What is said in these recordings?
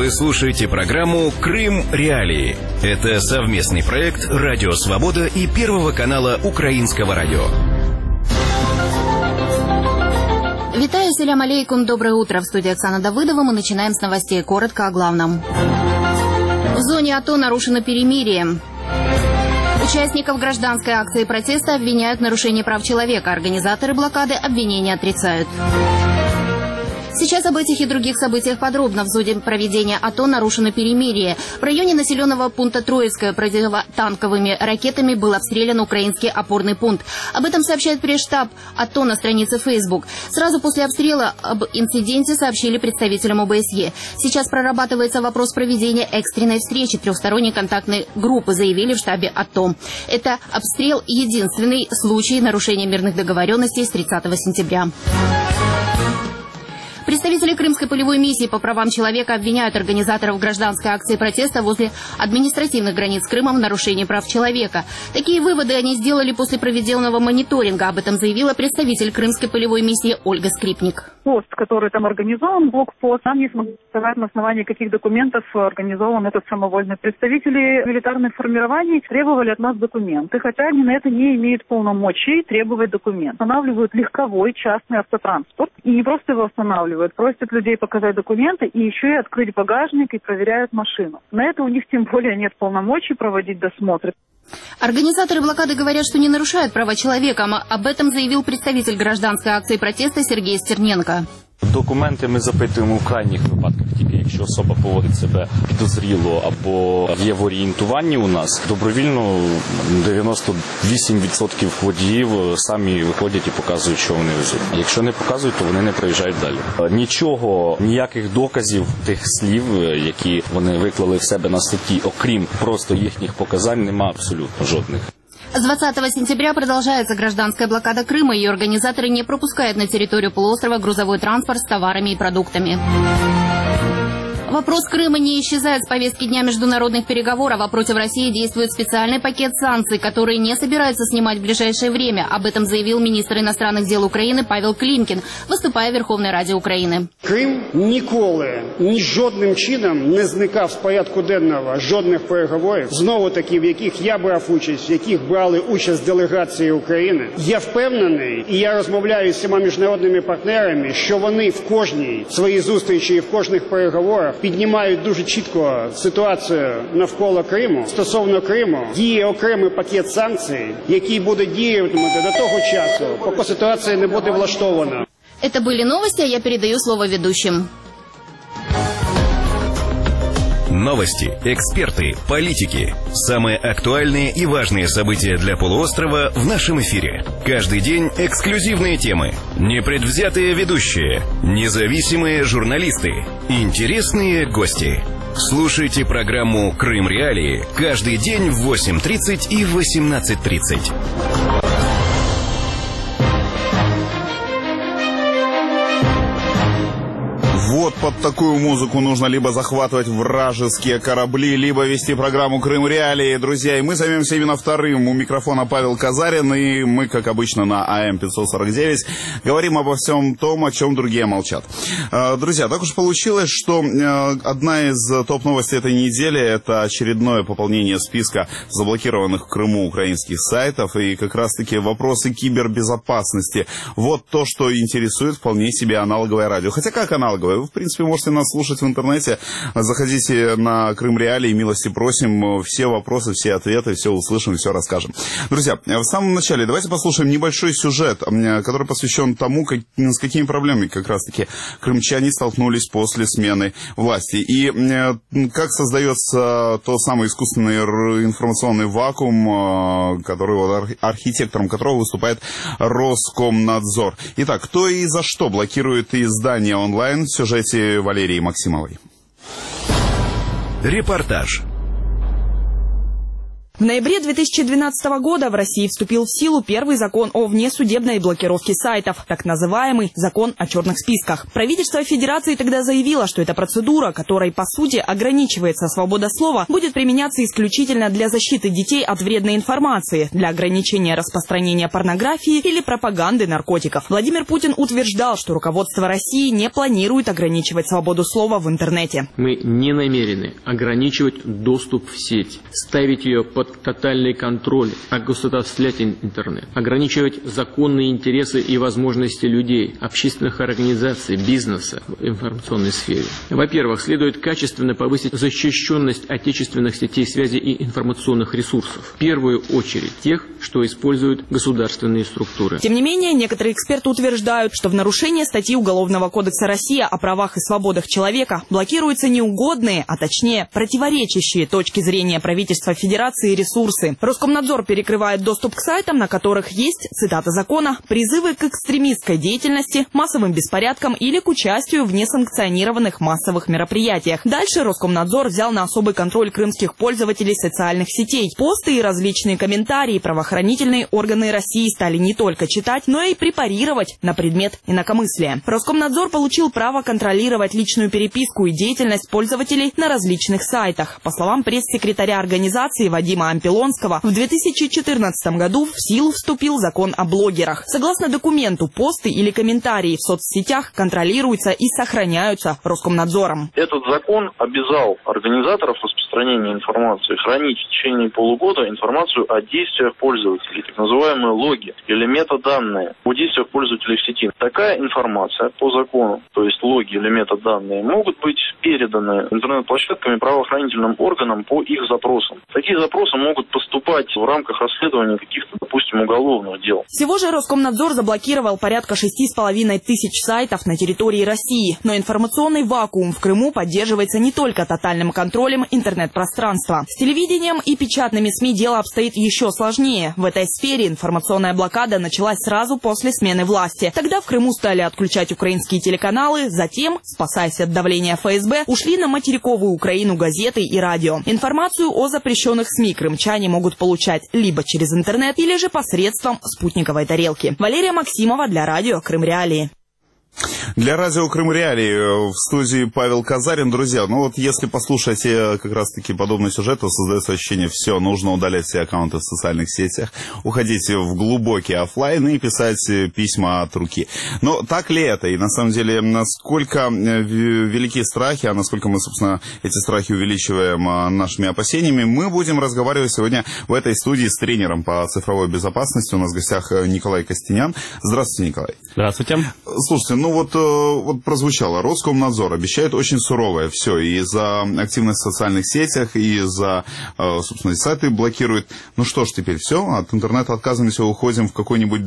Вы слушаете программу «Крым Реалии». Это совместный проект «Радио Свобода» и Первого канала Украинского радио. Витаю, селям алейкум, доброе утро. В студии Оксана Давыдова. Мы начинаем с новостей. Коротко о главном. В зоне АТО нарушено перемирие. Участников гражданской акции протеста обвиняют в нарушении прав человека. Организаторы блокады обвинения отрицают. Сейчас об этих и других событиях подробно. В зоне проведения АТО нарушено перемирие. В районе населенного пункта Троицкое противотанковыми ракетами был обстрелян украинский опорный пункт. Об этом сообщает пресс-штаб АТО на странице Facebook. Сразу после обстрела об инциденте сообщили представителям ОБСЕ. Сейчас прорабатывается вопрос проведения экстренной встречи трехсторонней контактной группы, заявили в штабе АТО. Это обстрел – единственный случай нарушения мирных договоренностей с 30 сентября. Представители Крымской полевой миссии по правам человека обвиняют организаторов гражданской акции протеста возле административных границ Крыма в нарушении прав человека. Такие выводы они сделали после проведенного мониторинга. Об этом заявила представитель Крымской полевой миссии Ольга Скрипник. Пост, который там организован, блокпост, нам не смогли сказать, на основании каких документов организован этот самовольный. Представители милитарных формирований требовали от нас документы, хотя они на это не имеют полномочий требовать документ. Останавливают легковой частный автотранспорт и не просто его останавливают, просят людей показать документы и еще и открыть багажник и проверяют машину. На это у них тем более нет полномочий проводить досмотры. Организаторы блокады говорят, что не нарушают права человека. Об этом заявил представитель гражданской акции протеста Сергей Стерненко. Документи ми запитуємо у крайніх випадках, тільки якщо особа поводить себе підозріло або є в орієнтуванні у нас. Добровільно 98% водіїв самі виходять і показують, що вони везуть. Якщо не показують, то вони не проїжджають далі. Нічого, ніяких доказів тих слів, які вони виклали в себе на статті, окрім просто їхніх показань, нема абсолютно жодних. С 20 сентября продолжается гражданская блокада Крыма. Ее организаторы не пропускают на территорию полуострова грузовой транспорт с товарами и продуктами. Вопрос Крыма не исчезает с повестки дня международных переговоров, а против России действует специальный пакет санкций, которые не собираются снимать в ближайшее время. Об этом заявил министр иностранных дел Украины Павел Климкін, выступая в Верховной Раді України. Крим ніколи, ні жодним чином не зникав з порядку денного жодних переговорів, знову таки, в яких я брав участь, в яких брали участь делегації України. Я впевнений, і я розмовляю з всіма міжнародними партнерами, що вони в кожній своїй зустрічі і в кожних переговорах піднімають дуже чітко ситуацію навколо Криму. Стосовно Криму діє окремий пакет санкцій, який буде діяти до того часу, поки ситуація не буде влаштована. Это были новости, а я передаю слово ведущим. Новости, эксперты, политики. Самые актуальные и важные события для полуострова в нашем эфире. Каждый день эксклюзивные темы, непредвзятые ведущие, независимые журналисты, интересные гости. Слушайте программу «Крым Реалии» каждый день в 8:30 и 18:30. Вот под такую музыку нужно либо захватывать вражеские корабли, либо вести программу «Крым Реалии». Друзья, и мы займемся именно вторым. У микрофона Павел Казарин, и мы, как обычно, на АМ-549 говорим обо всем том, о чем другие молчат. Друзья, так уж получилось, что одна из топ-новостей этой недели – это очередное пополнение списка заблокированных в Крыму украинских сайтов, и как раз-таки вопросы кибербезопасности. Вот то, что интересует вполне себе аналоговое радио. Хотя как аналоговое? Вы, в принципе, можете нас слушать в интернете. Заходите на Крым Реалии, милости просим. Все вопросы, все ответы, все услышим, все расскажем. Друзья, в самом начале давайте послушаем небольшой сюжет, который посвящен тому, с какими проблемами как раз-таки крымчане столкнулись после смены власти. И как создается тот самый искусственный информационный вакуум, который, архитектором которого выступает Роскомнадзор. Итак, кто и за что блокирует издания онлайн? В сюжете Валерии Максимовой. Репортаж. В ноябре 2012 года в России вступил в силу первый закон о внесудебной блокировке сайтов, так называемый закон о черных списках. Правительство Федерации тогда заявило, что эта процедура, которой по сути ограничивается свобода слова, будет применяться исключительно для защиты детей от вредной информации, для ограничения распространения порнографии или пропаганды наркотиков. Владимир Путин утверждал, что руководство России не планирует ограничивать свободу слова в интернете. Мы не намерены ограничивать доступ в сеть, ставить ее под тотальный контроль, огосударствлять интернет, ограничивать законные интересы и возможности людей, общественных организаций, бизнеса в информационной сфере. Во-первых, следует качественно повысить защищенность отечественных сетей связи и информационных ресурсов. В первую очередь тех, что используют государственные структуры. Тем не менее, некоторые эксперты утверждают, что в нарушение статьи Уголовного кодекса России о правах и свободах человека блокируются неугодные, а точнее противоречащие точки зрения правительства Федерации ресурсы. Роскомнадзор перекрывает доступ к сайтам, на которых есть, цитата закона, призывы к экстремистской деятельности, массовым беспорядкам или к участию в несанкционированных массовых мероприятиях. Дальше Роскомнадзор взял на особый контроль крымских пользователей социальных сетей. Посты и различные комментарии правоохранительные органы России стали не только читать, но и препарировать на предмет инакомыслия. Роскомнадзор получил право контролировать личную переписку и деятельность пользователей на различных сайтах. По словам пресс-секретаря организации Вадима Ампилонского, в 2014 году в силу вступил закон о блогерах. Согласно документу, посты или комментарии в соцсетях контролируются и сохраняются Роскомнадзором. Этот закон обязал организаторов распространения информации хранить в течение полугода информацию о действиях пользователей, так называемые логи или метаданные о действиях пользователей в сети. Такая информация по закону, то есть логи или метаданные, могут быть переданы интернет-площадками правоохранительным органам по их запросам. Такие запросы могут поступать в рамках расследования каких-то, допустим, уголовных дел. Всего же Роскомнадзор заблокировал порядка 6,5 тысяч сайтов на территории России. Но информационный вакуум в Крыму поддерживается не только тотальным контролем интернет-пространства. С телевидением и печатными СМИ дело обстоит еще сложнее. В этой сфере информационная блокада началась сразу после смены власти. Тогда в Крыму стали отключать украинские телеканалы, затем, спасаясь от давления ФСБ, ушли на материковую Украину газеты и радио. Информацию о запрещенных СМИ крымчане могут получать либо через интернет, или же посредством спутниковой тарелки. Валерия Максимова для радио Крым Реалии. Для радио Крым Реалии в студии Павел Казарин. Друзья, ну вот если послушать как раз-таки подобный сюжет, то создается ощущение, все, нужно удалять все аккаунты в социальных сетях, уходить в глубокий офлайн и писать письма от руки. Но так ли это? И на самом деле, насколько велики страхи, а насколько мы, собственно, эти страхи увеличиваем нашими опасениями, мы будем разговаривать сегодня в этой студии с тренером по цифровой безопасности. У нас в гостях Николай Костенян. Здравствуйте, Николай. Здравствуйте. Слушайте, ну вот прозвучало. Роскомнадзор обещает очень суровое все. И за активность в социальных сетях, и за, собственно, сайты блокирует. Ну что ж теперь, все? От интернета отказываемся, уходим в какой-нибудь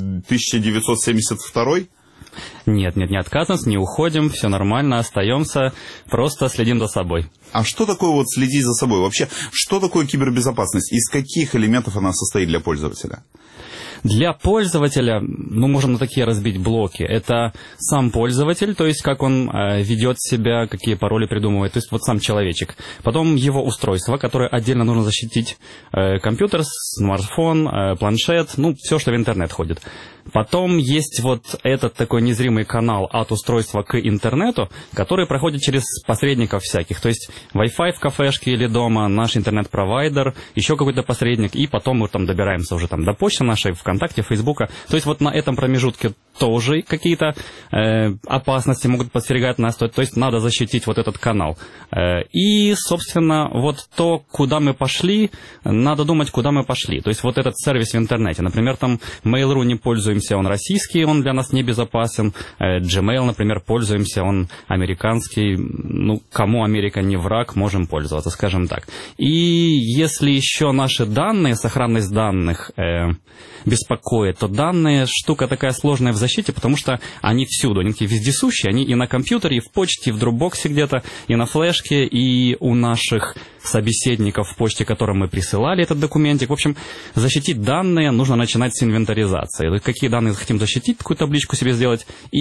1972? Нет, не отказываемся, не уходим, все нормально, остаемся, просто следим за собой. А что такое вот следить за собой? Вообще, что такое кибербезопасность? Из каких элементов она состоит для пользователя? Для пользователя, можем на такие разбить блоки. Это сам пользователь, то есть как он ведет себя, какие пароли придумывает, то есть вот сам человечек. Потом его устройство, которое отдельно нужно защитить. Компьютер, смартфон, планшет, все, что в интернет ходит. Потом есть вот этот такой незримый канал от устройства к интернету, который проходит через посредников всяких. То есть Wi-Fi в кафешке или дома, наш интернет-провайдер, еще какой-то посредник, и потом мы там добираемся уже до почты нашей, ВКонтакте, Фейсбука. То есть вот на этом промежутке тоже какие-то опасности могут подстерегать нас. То есть надо защитить вот этот канал. И, собственно, вот то, куда мы пошли, надо думать, куда мы пошли. То есть вот этот сервис в интернете. Например, там Mail.ru не пользуемся, он российский, он для нас небезопасен. Gmail, например, пользуемся, он американский. Кому Америка не враг, можем пользоваться, скажем так. И если еще наши данные, сохранность данных беспокоит, то данные штука такая сложная в защите, потому что они всюду, они такие вездесущие, они и на компьютере, и в почте, и в дропбоксе где-то, и на флешке, и у наших собеседников в почте, которым мы присылали этот документик. В общем, защитить данные нужно начинать с инвентаризации. Какие данные хотим защитить, такую табличку себе сделать, и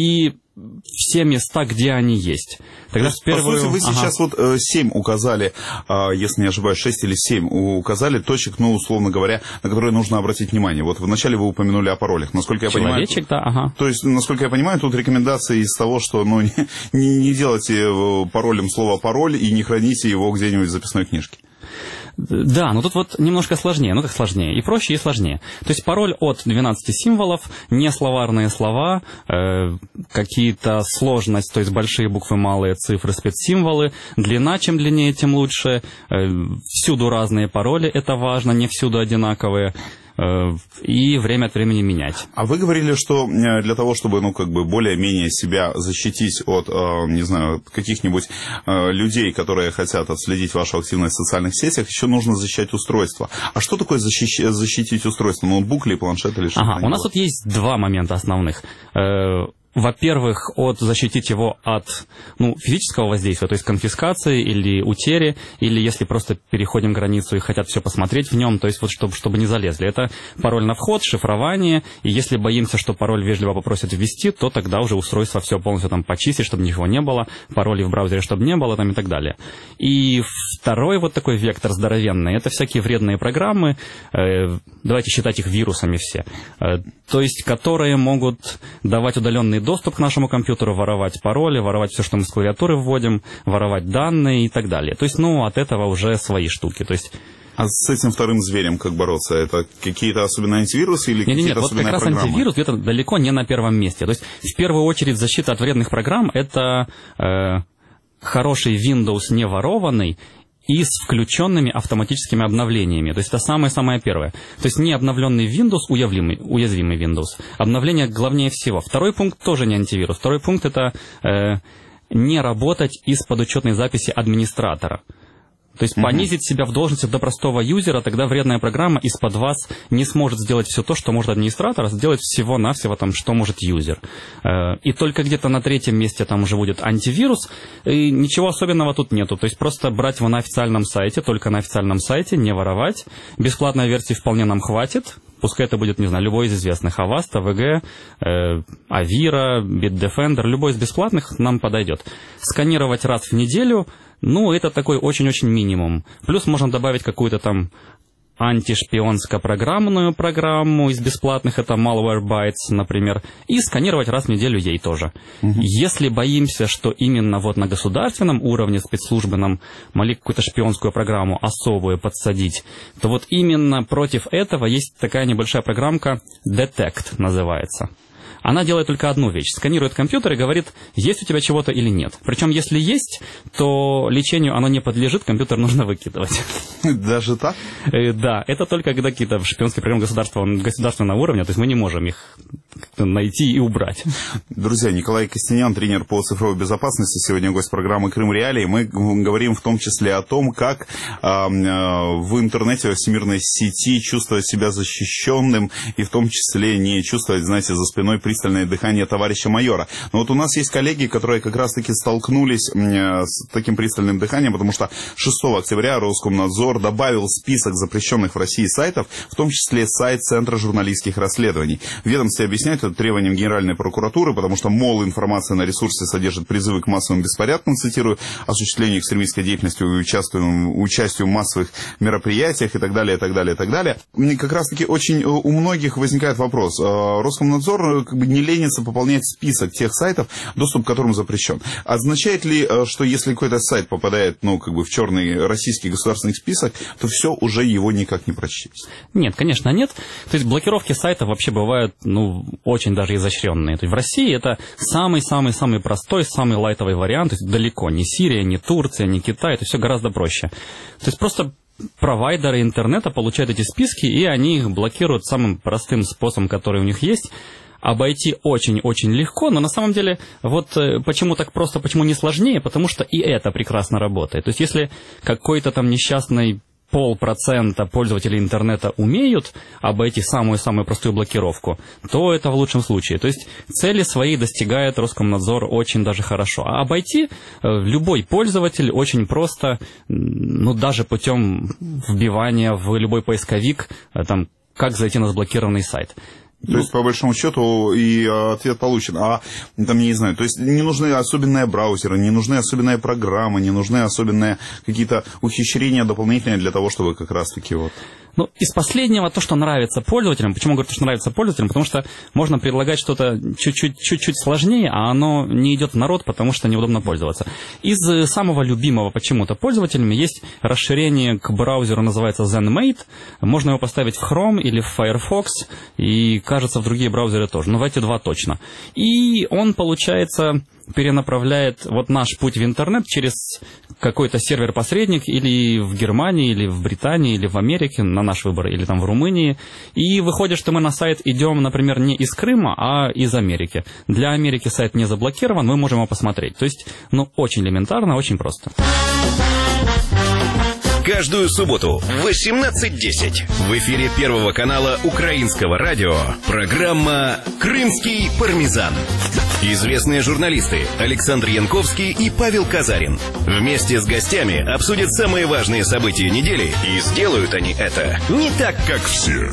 все места, где они есть. Тогда по сути, вы сейчас вот 7 указали, если не ошибаюсь, 6 или 7 указали точек, ну, условно говоря, на которые нужно обратить внимание. Вот вначале вы упомянули о паролях. Насколько я понимаю... То есть, насколько я понимаю, тут рекомендации из того, что, ну, не делайте паролем слово «пароль» и не храните его где-нибудь в записной книжке. Да, но тут вот немножко сложнее, ну как сложнее, и проще, и сложнее. То есть пароль от 12 символов, не словарные слова, какие-то сложности, то есть большие буквы, малые цифры, спецсимволы, длина, чем длиннее, тем лучше, всюду разные пароли, это важно, не всюду одинаковые. И время от времени менять. А вы говорили, что для того, чтобы, ну, как бы более-менее себя защитить от, не знаю, каких-нибудь людей, которые хотят отследить вашу активность в социальных сетях, еще нужно защищать устройство. А что такое защитить устройство? Ноутбук или планшет или что-то? У нас тут есть два момента основных. Во-первых, защитить его от физического воздействия, то есть конфискации или утери, или если просто переходим границу и хотят все посмотреть в нем, то есть вот чтобы не залезли. Это пароль на вход, шифрование, и если боимся, что пароль вежливо попросят ввести, то тогда уже устройство все полностью там почистить, чтобы ничего не было, паролей в браузере, чтобы не было там и так далее. И второй вот такой вектор здоровенный, это всякие вредные программы, давайте считать их вирусами все, то есть которые могут давать удаленный доступ к нашему компьютеру, воровать пароли, воровать все, что мы с клавиатуры вводим, воровать данные и так далее. То есть, от этого уже свои штуки. То есть... А с этим вторым зверем как бороться? Это какие-то особенные антивирусы или какие-то особенные программы? Вот как раз антивирус где-то далеко не на первом месте. То есть, в первую очередь, защита от вредных программ – это хороший Windows не ворованный, и с включенными автоматическими обновлениями. То есть это самое-самое первое. То есть не обновленный Windows, уязвимый Windows. Обновление главнее всего. Второй пункт тоже не антивирус. Второй пункт это не работать из-под учетной записи администратора. То есть понизить себя в должности до простого юзера, тогда вредная программа из-под вас не сможет сделать все то, что может администратор, а сделать всего-навсего, что может юзер. И только где-то на третьем месте там уже будет антивирус, и ничего особенного тут нету. То есть просто брать его на официальном сайте, только на официальном сайте, не воровать. Бесплатной версии вполне нам хватит. Пускай это будет, не знаю, любой из известных, Avast, VG, Avira, Bitdefender, любой из бесплатных нам подойдет. Сканировать раз в неделю, это такой очень-очень минимум. Плюс можно добавить какую-то там антишпионско-программную программу из бесплатных, это Malwarebytes, например, и сканировать раз в неделю ей тоже. Если боимся, что именно вот на государственном уровне спецслужбы нам могли какую-то шпионскую программу особую подсадить, то вот именно против этого есть такая небольшая программка Detect называется. Она делает только одну вещь. Сканирует компьютер и говорит, есть у тебя чего-то или нет. Причем, если есть, то лечению оно не подлежит, компьютер нужно выкидывать. Даже так? Да, это только когда какие-то шпионские программы государственного уровня, то есть мы не можем их найти и убрать. Друзья, Николай Костенян, тренер по цифровой безопасности, сегодня гость программы «Крым Реалии». Мы говорим в том числе о том, как в интернете, во всемирной сети чувствовать себя защищенным и в том числе не чувствовать, знаете, за спиной пристальное дыхание товарища майора. Но вот у нас есть коллеги, которые как раз-таки столкнулись с таким пристальным дыханием, потому что 6 октября Роскомнадзор добавил список запрещенных в России сайтов, в том числе сайт Центра журналистских расследований. В ведомстве объясняют это требованием Генеральной прокуратуры, потому что, мол, информация на ресурсе содержит призывы к массовым беспорядкам, цитирую, осуществлению экстремистской деятельности, участию в массовых мероприятиях и так далее, и так далее, и так далее. Как раз-таки очень у многих возникает вопрос. Роскомнадзор не ленится пополнять список тех сайтов, доступ к которым запрещен. Означает ли, что если какой-то сайт попадает, в черный российский государственный список, то все, уже его никак не прочесть? Нет, конечно, нет. То есть блокировки сайтов вообще бывают, очень даже изощренные. То есть в России это самый-самый-самый простой, самый лайтовый вариант. То есть далеко не Сирия, не Турция, не Китай. Это все гораздо проще. То есть просто провайдеры интернета получают эти списки, и они их блокируют самым простым способом, который у них есть. Обойти очень-очень легко, но на самом деле, почему так просто, почему не сложнее, потому что и это прекрасно работает. То есть если какой-то там несчастный 0,5% пользователей интернета умеют обойти самую-самую простую блокировку, то это в лучшем случае. То есть цели свои достигает Роскомнадзор очень даже хорошо. А обойти любой пользователь очень просто, даже путем вбивания в любой поисковик, как зайти на заблокированный сайт. То есть, по большому счету, и ответ получен. А, там, не знаю, то есть, не нужны особенные браузеры, не нужны особенные программы, не нужны особенные какие-то ухищрения дополнительные для того, чтобы как раз-таки вот... Ну, из последнего, то, что нравится пользователям. Почему говорю, что нравится пользователям? Потому что можно предлагать что-то чуть-чуть сложнее, а оно не идет в народ, потому что неудобно пользоваться. Из самого любимого почему-то пользователями есть расширение к браузеру, называется ZenMate. Можно его поставить в Chrome или в Firefox, и, кажется, в другие браузеры тоже. Но в эти два точно. И он, получается, перенаправляет вот наш путь в интернет через какой-то сервер-посредник или в Германии, или в Британии, или в Америке, на наш выбор, или там в Румынии. И выходит, что мы на сайт идем, например, не из Крыма, а из Америки. Для Америки сайт не заблокирован, мы можем его посмотреть. То есть, ну, очень элементарно, очень просто. Каждую субботу в 18:10 в эфире Первого канала Украинского радио программа «Крымский пармезан». Известные журналисты Александр Янковский и Павел Казарин вместе с гостями обсудят самые важные события недели, и сделают они это не так, как все.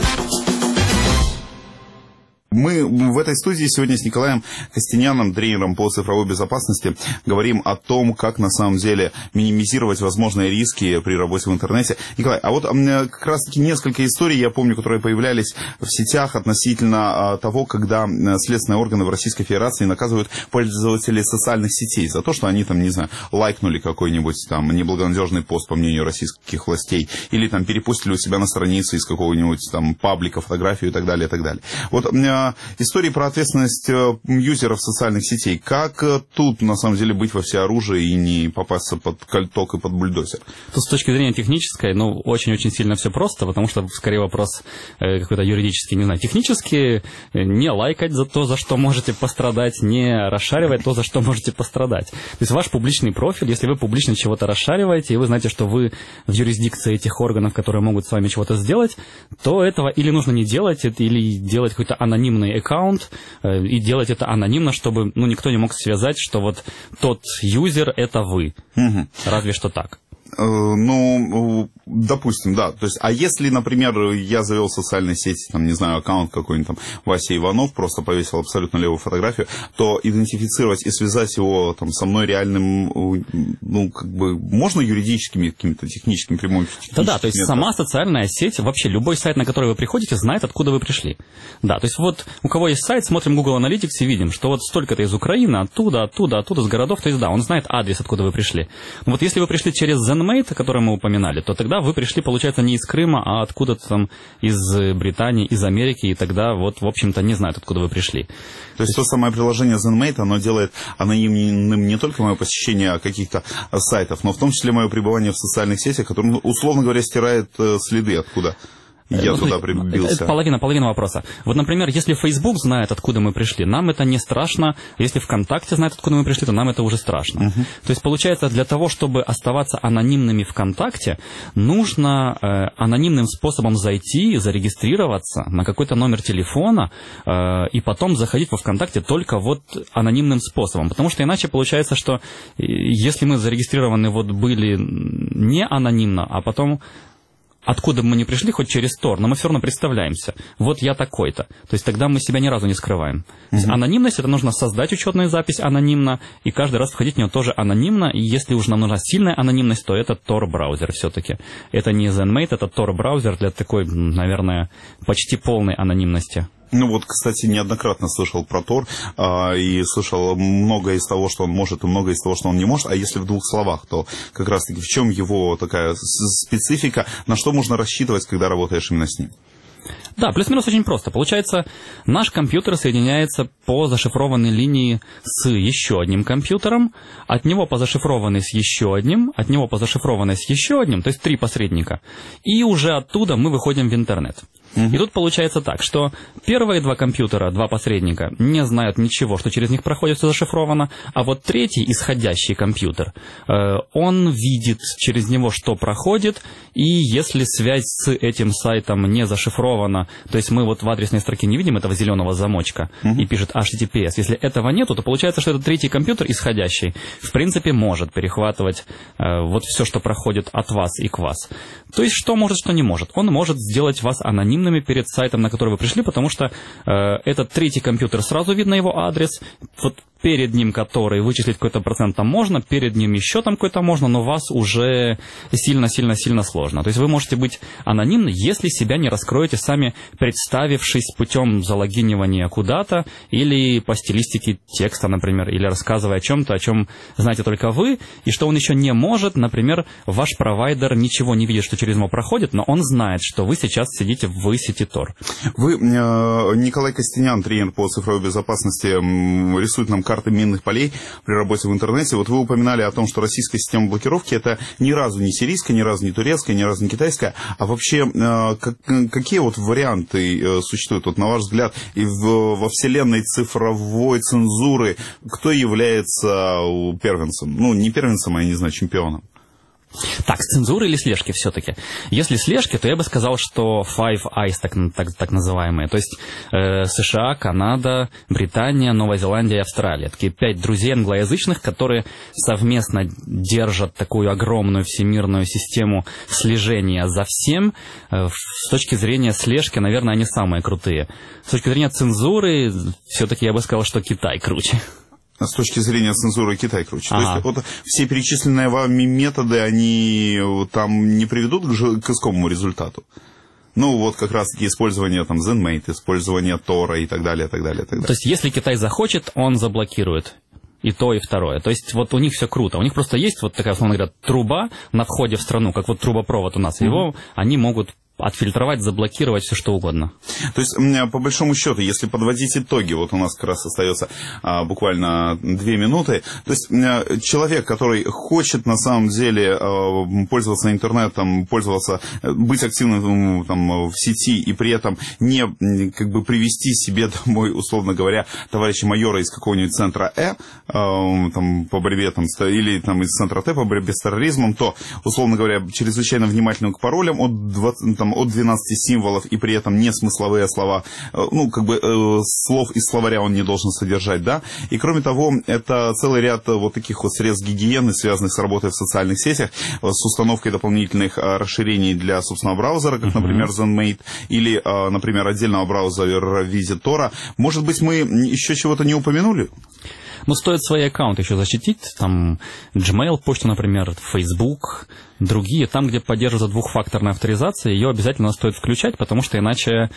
Мы в этой студии сегодня с Николаем Костеняном, тренером по цифровой безопасности, говорим о том, как на самом деле минимизировать возможные риски при работе в интернете. Николай, а вот как раз-таки несколько историй, я помню, которые появлялись в сетях относительно того, когда следственные органы в Российской Федерации наказывают пользователей социальных сетей за то, что они там, не знаю, лайкнули какой-нибудь там неблагонадежный пост, по мнению российских властей, или там перепостили у себя на странице из какого-нибудь там паблика фотографию и так далее, и так далее. Вот истории про ответственность юзеров социальных сетей. Как тут, на самом деле, быть во всеоружии и не попасться под кольток и под бульдозер? Тут с точки зрения технической, ну, очень-очень сильно все просто, потому что, скорее, вопрос какой-то юридический, не знаю. Технически не лайкать за то, за что можете пострадать, не расшаривать то, за что можете пострадать. То есть ваш публичный профиль, если вы публично чего-то расшариваете, и вы знаете, что вы в юрисдикции этих органов, которые могут с вами чего-то сделать, то этого или нужно не делать, или делать какой-то анонимный аккаунт и делать это анонимно, чтобы никто не мог связать, что вот тот юзер — это вы. Угу. Разве что так. Ну, допустим, да. То есть, а если, например, я завел в социальной сети, там, не знаю, аккаунт какой-нибудь там Вася Иванов, просто повесил абсолютно левую фотографию, то идентифицировать и связать его там со мной реальным, ну, как бы, можно юридическими какими-то техническими прямыми? Да, то есть сама социальная сеть, вообще любой сайт, на который вы приходите, знает, откуда вы пришли. Да, то есть вот у кого есть сайт, смотрим Google Analytics и видим, что вот столько-то из Украины, оттуда, с городов, то есть да, он знает адрес, откуда вы пришли. Но вот если вы пришли через ZenMate, который мы упоминали, то тогда вы пришли, получается, не из Крыма, а откуда-то там из Британии, из Америки, и тогда вот, в общем-то, не знают, откуда вы пришли. То есть то самое приложение ZenMate, оно делает анонимным не только мое посещение каких-то сайтов, но в том числе мое пребывание в социальных сетях, которое, условно говоря, стирает следы откуда я туда прибился. Это половина вопроса. Вот, например, если Facebook знает, откуда мы пришли, нам это не страшно. Если ВКонтакте знает, откуда мы пришли, то нам это уже страшно. То есть, получается, для того, чтобы оставаться анонимными ВКонтакте, нужно анонимным способом зайти, зарегистрироваться на какой-то номер телефона и потом заходить во ВКонтакте только вот анонимным способом. Потому что иначе получается, что если мы зарегистрированы вот были не анонимно, а потом... Откуда бы мы ни пришли, хоть через Tor, но мы все равно представляемся. Вот я такой-то. То есть тогда мы себя ни разу не скрываем. То есть анонимность — это нужно создать учетную запись анонимно, и каждый раз входить в нее тоже анонимно. И если уж нам нужна сильная анонимность, то это Tor-браузер все-таки. Это не ZenMate, это Tor-браузер для такой, наверное, почти полной анонимности. Ну вот, кстати, неоднократно слышал про Tor и слышал многое из того, что он может, и многое из того, что он не может. А если в двух словах, то как раз-таки в чем его такая специфика, на что можно рассчитывать, когда работаешь именно с ним? Да, плюс-минус очень просто. Получается, наш компьютер соединяется по зашифрованной линии с еще одним компьютером, от него по зашифрованной с еще одним, от него по зашифрованной с еще одним, то есть 3 посредника. И уже оттуда мы выходим в интернет. И тут получается так, что первые 2 компьютера, 2 посредника, не знают ничего, что через них проходит, все зашифровано, а вот третий, исходящий компьютер, он видит через него, что проходит, и если связь с этим сайтом не зашифрована, то есть мы вот в адресной строке не видим этого зеленого замочка и пишет HTTPS, если этого нету, то получается, что этот третий компьютер, исходящий, в принципе, может перехватывать вот все, что проходит от вас и к вас. То есть что может, что не может. Он может сделать вас анонимным анонимными перед сайтом, на который вы пришли, потому что этот третий компьютер, сразу видно его адрес, вот перед ним который вычислить какой-то процент там можно, перед ним еще там какой-то можно, но вас уже сильно-сильно-сильно сложно. То есть вы можете быть анонимны, если себя не раскроете сами, представившись путем залогинивания куда-то или по стилистике текста, например, или рассказывая о чем-то, о чем знаете только вы, и что он еще не может, например, ваш провайдер ничего не видит, что через него проходит, но он знает, что вы сейчас сидите в сети Tor. Вы, Николай Костенян, тренер по цифровой безопасности, рисует нам карты минных полей при работе в интернете. Вот вы упоминали о том, что российская система блокировки это ни разу не сирийская, ни разу не турецкая, ни разу не китайская, а вообще какие вот варианты существуют, вот, на ваш взгляд, и во вселенной цифровой цензуры, кто является первенцем? Ну, не первенцем, а, я не знаю, чемпионом. Так, цензуры или слежки все-таки? Если слежки, то я бы сказал, что Five Eyes, так называемые. То есть США, Канада, Британия, Новая Зеландия и Австралия. Такие 5 друзей англоязычных, которые совместно держат такую огромную всемирную систему слежения за всем. С точки зрения слежки, наверное, они самые крутые. С точки зрения цензуры, все-таки я бы сказал, что Китай круче. С точки зрения цензуры Китай круче. То есть вот все перечисленные вами методы, они там не приведут к искомому результату? Ну, вот как раз-таки использование там ZenMate, использование Тора и так далее, так далее, так далее. То есть если Китай захочет, он заблокирует и то, и второе. То есть вот у них все круто. У них просто есть вот такая, условно говоря, труба на входе в страну, как вот трубопровод у нас. Его они могут отфильтровать, заблокировать, все что угодно. То есть, по большому счету, если подводить итоги, вот у нас как раз остается буквально 2 минуты, то есть человек, который хочет на самом деле пользоваться интернетом, быть активным там, в сети и при этом не как бы привести себе домой, условно говоря, товарища майора из какого-нибудь центра там, по борьбе там, или там, из центра Т по борьбе с терроризмом, то, условно говоря, чрезвычайно внимательным к паролям от 12 символов и при этом не смысловые слова, ну, как бы слов из словаря он не должен содержать, да, и кроме того, это целый ряд вот таких вот средств гигиены, связанных с работой в социальных сетях, с установкой дополнительных расширений для собственного браузера, как, например, ZenMate, или, например, отдельного браузера в виде Tor. Может быть, мы еще чего-то не упомянули? Ну, стоит свои аккаунты еще защитить, там, Gmail, почту, например, Facebook, другие, там, где поддерживается двухфакторная авторизация, ее обязательно стоит включать, потому что иначе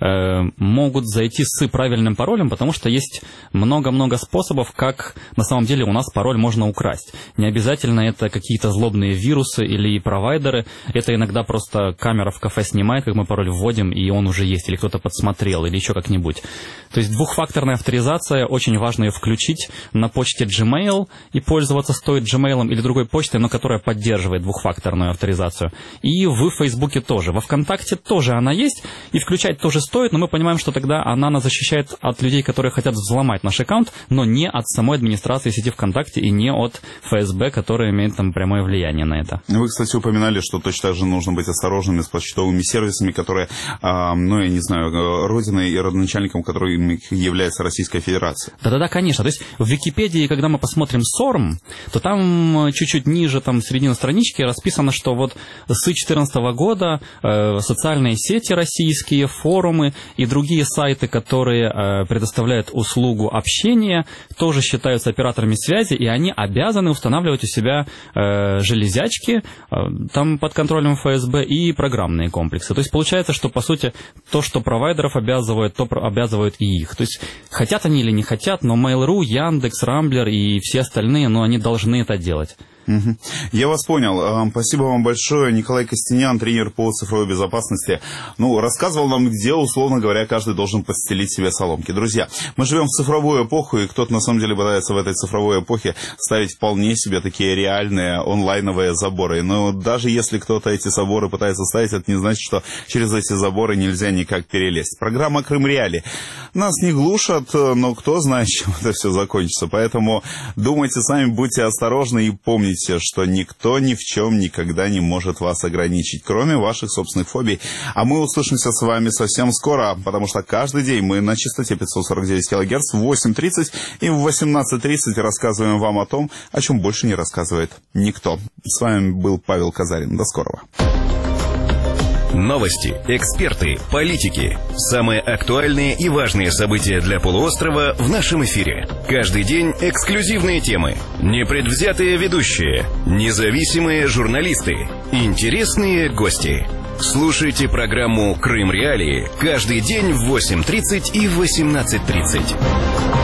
могут зайти с правильным паролем, потому что есть много-много способов, как на самом деле у нас пароль можно украсть. Не обязательно это какие-то злобные вирусы или провайдеры, это иногда просто камера в кафе снимает, как мы пароль вводим, и он уже есть, или кто-то подсмотрел, или еще как-нибудь. То есть двухфакторная авторизация, очень важно ее включить на почте Gmail, и пользоваться стоит Gmail или другой почтой, но которая поддерживает двухфакторную авторизацию. И в Фейсбуке тоже. Во ВКонтакте тоже она есть, и включать тоже стоит, но мы понимаем, что тогда она нас защищает от людей, которые хотят взломать наш аккаунт, но не от самой администрации сети ВКонтакте и не от ФСБ, которая имеет там прямое влияние на это. Вы, кстати, упоминали, что точно так же нужно быть осторожными с почтовыми сервисами, которые, ну, я не знаю, родиной и родоначальником которыми является Российская Федерация. Да-да-да, конечно. То есть в Википедии, когда мы посмотрим SORM, то там чуть-чуть ниже, там, середина странички расписано, что вот с 2014 года социальные сети российские, форумы и другие сайты, которые предоставляют услугу общения, тоже считаются операторами связи, и они обязаны устанавливать у себя железячки там под контролем ФСБ и программные комплексы. То есть получается, что по сути то, что провайдеров обязывает, то обязывает и их. То есть хотят они или не хотят, но Mail.ru, Яндекс, Рамблер и все остальные, но они должны это делать. Я вас понял. Спасибо вам большое. Николай Костенян, тренер по цифровой безопасности, ну, рассказывал нам, где, условно говоря, каждый должен подстелить себе соломки. Друзья, мы живем в цифровую эпоху, и кто-то на самом деле пытается в этой цифровой эпохе ставить вполне себе такие реальные онлайновые заборы. Но даже если кто-то эти заборы пытается ставить, это не значит, что через эти заборы нельзя никак перелезть. Программа «Крым Реалии». Нас не глушат, но кто знает, чем это все закончится. Поэтому думайте сами, будьте осторожны и помните, что никто ни в чем никогда не может вас ограничить, кроме ваших собственных фобий. А мы услышимся с вами совсем скоро, потому что каждый день мы на частоте 549 кГц в 8:30 и в 18:30 рассказываем вам о том, о чем больше не рассказывает никто. С вами был Павел Казарин. До скорого. Новости, эксперты, политики. Самые актуальные и важные события для полуострова в нашем эфире. Каждый день эксклюзивные темы, непредвзятые ведущие, независимые журналисты, интересные гости. Слушайте программу «Крым Реалии» каждый день в 8:30 и 18:30.